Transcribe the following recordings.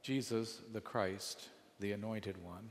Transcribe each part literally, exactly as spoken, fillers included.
Jesus, the Christ, the Anointed One,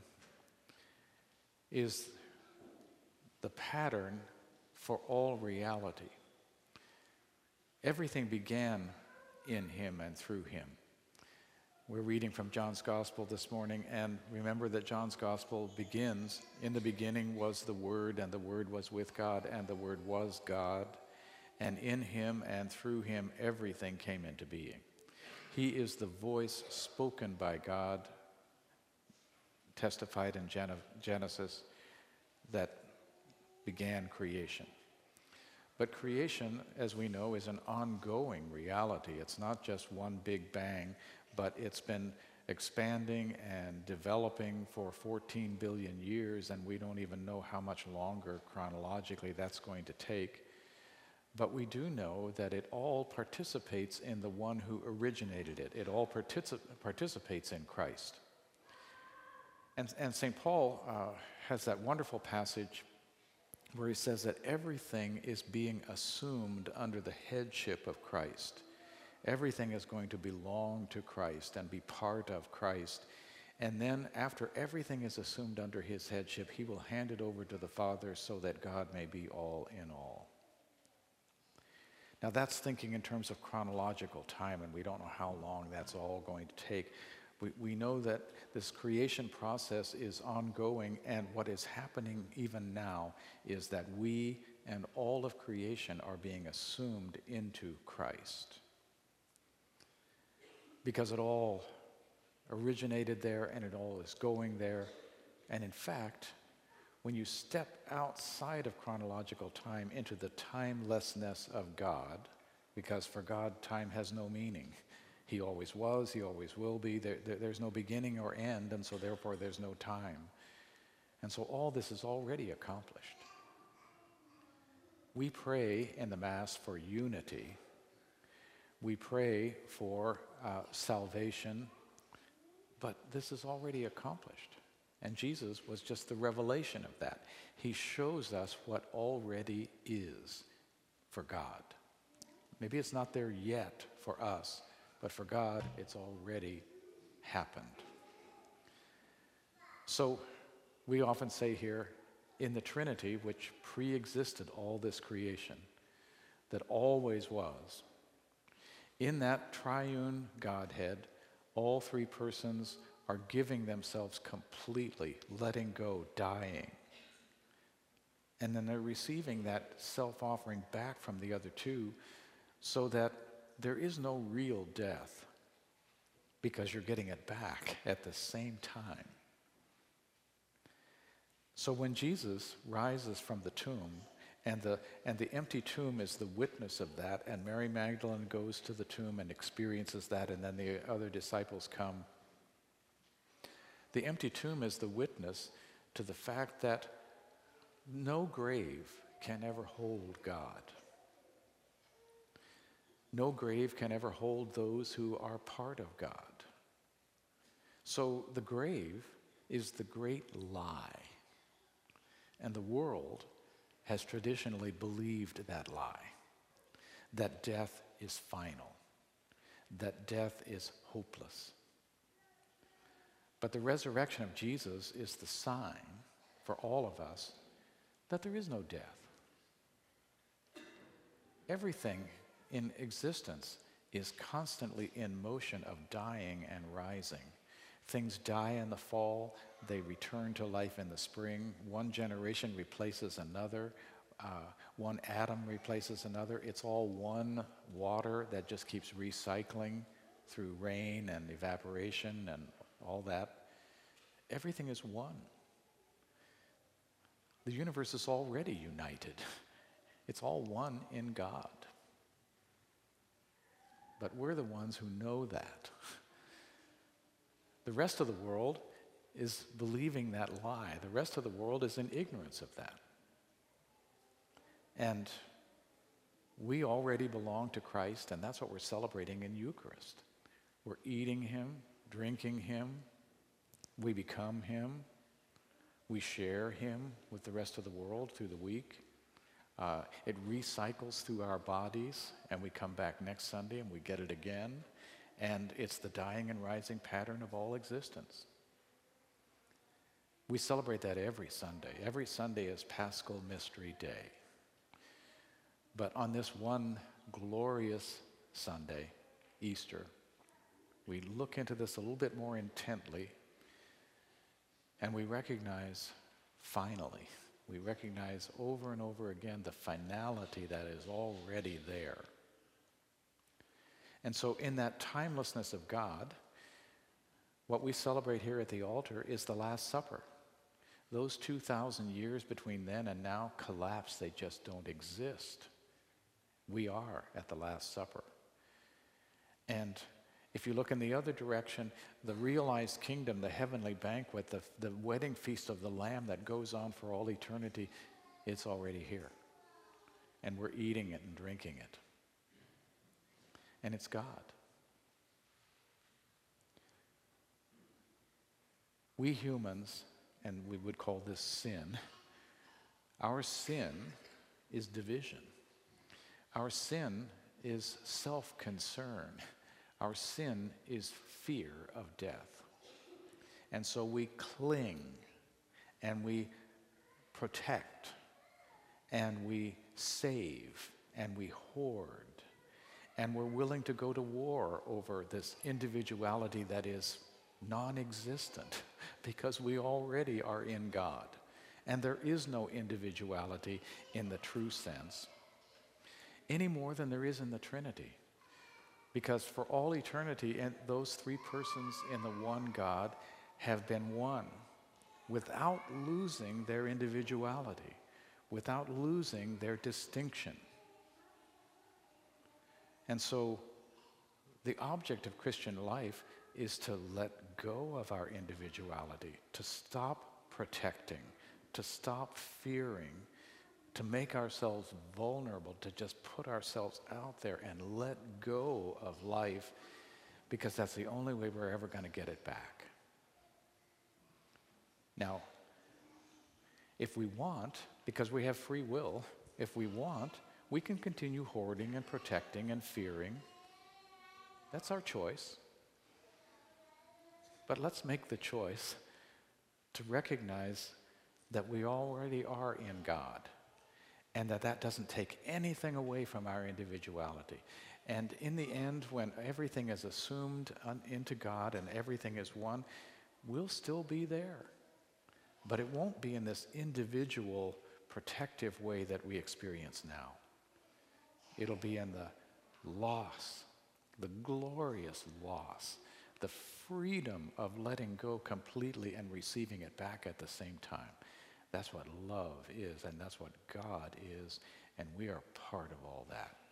is the pattern for all reality. Everything began in him and through him. We're reading from John's Gospel this morning, and remember that John's Gospel begins, in the beginning was the Word, and the Word was with God, and the Word was God, and in him and through him everything came into being. He is the voice spoken by God, testified in Gen- Genesis, that began creation. But creation, as we know, is an ongoing reality. It's not just one big bang, but it's been expanding and developing for fourteen billion years, and we don't even know how much longer chronologically that's going to take. But we do know that it all participates in the one who originated it. It all particip- participates in Christ. And, and Saint Paul uh, has that wonderful passage where he says that everything is being assumed under the headship of Christ. Everything is going to belong to Christ and be part of Christ. And then after everything is assumed under his headship, he will hand it over to the Father so that God may be all in all. Now that's thinking in terms of chronological time, and we don't know how long that's all going to take. We, we know that this creation process is ongoing, and what is happening even now is that we and all of creation are being assumed into Christ. Because it all originated there and it all is going there. And in fact, when you step outside of chronological time into the timelessness of God, because for God time has no meaning. He always was, he always will be. There, there, there's no beginning or end, and so therefore there's no time. And so all this is already accomplished. We pray in the Mass for unity. We pray for uh, salvation, but this is already accomplished. And Jesus was just the revelation of that. He shows us what already is for God. Maybe it's not there yet for us, but for God, it's already happened. So we often say here, in the Trinity, which pre-existed all this creation, that always was, in that triune Godhead, all three persons are giving themselves completely, letting go, dying. And then they're receiving that self-offering back from the other two so that there is no real death because you're getting it back at the same time. So when Jesus rises from the tomb, And the, and the empty tomb is the witness of that, and Mary Magdalene goes to the tomb and experiences that, and then the other disciples come. The empty tomb is the witness to the fact that no grave can ever hold God. No grave can ever hold those who are part of God. So the grave is the great lie, and the world has traditionally believed that lie, that death is final, that death is hopeless. But the resurrection of Jesus is the sign for all of us that there is no death. Everything in existence is constantly in motion of dying and rising. Things die in the fall, they return to life in the spring. One generation replaces another. Uh, one atom replaces another. It's all one water that just keeps recycling through rain and evaporation and all that. Everything is one. The universe is already united. It's all one in God. But we're the ones who know that. The rest of the world is believing that lie. The rest of the world is in ignorance of that. And we already belong to Christ, and that's what we're celebrating in Eucharist. We're eating him, drinking him, we become him, we share him with the rest of the world through the week. Uh, it recycles through our bodies, and we come back next Sunday and we get it again. and it's the dying and rising pattern of all existence. We celebrate that every Sunday. Every Sunday is Paschal Mystery Day. But on this one glorious Sunday, Easter, we look into this a little bit more intently, and we recognize, finally, we recognize over and over again the finality that is already there. And so in that timelessness of God, what we celebrate here at the altar is the Last Supper. Those two thousand years between then and now collapse. They just don't exist. We are at the Last Supper. And if you look in the other direction, the realized kingdom, the heavenly banquet, the, the wedding feast of the Lamb that goes on for all eternity, it's already here. And we're eating it and drinking it. And it's God. We humans, and we would call this sin, our sin is division. Our sin is self-concern. Our sin is fear of death. And so we cling, and we protect, and we save, and we hoard, and we're willing to go to war over this individuality that is non-existent because we already are in God. And there is no individuality in the true sense any more than there is in the Trinity. Because for all eternity, and those three persons in the one God have been one without losing their individuality, without losing their distinction. And so the object of Christian life is to let go of our individuality, to stop protecting, to stop fearing, to make ourselves vulnerable, to just put ourselves out there and let go of life, because that's the only way we're ever going to get it back. Now, if we want, because we have free will, if we want, we can continue hoarding and protecting and fearing. That's our choice. But let's make the choice to recognize that we already are in God, and that that doesn't take anything away from our individuality. And in the end, when everything is assumed un- into God and everything is one, we'll still be there. But it won't be in this individual, protective way that we experience now. It'll be in the loss, the glorious loss, the freedom of letting go completely and receiving it back at the same time. That's what love is, and that's what God is, and we are part of all that.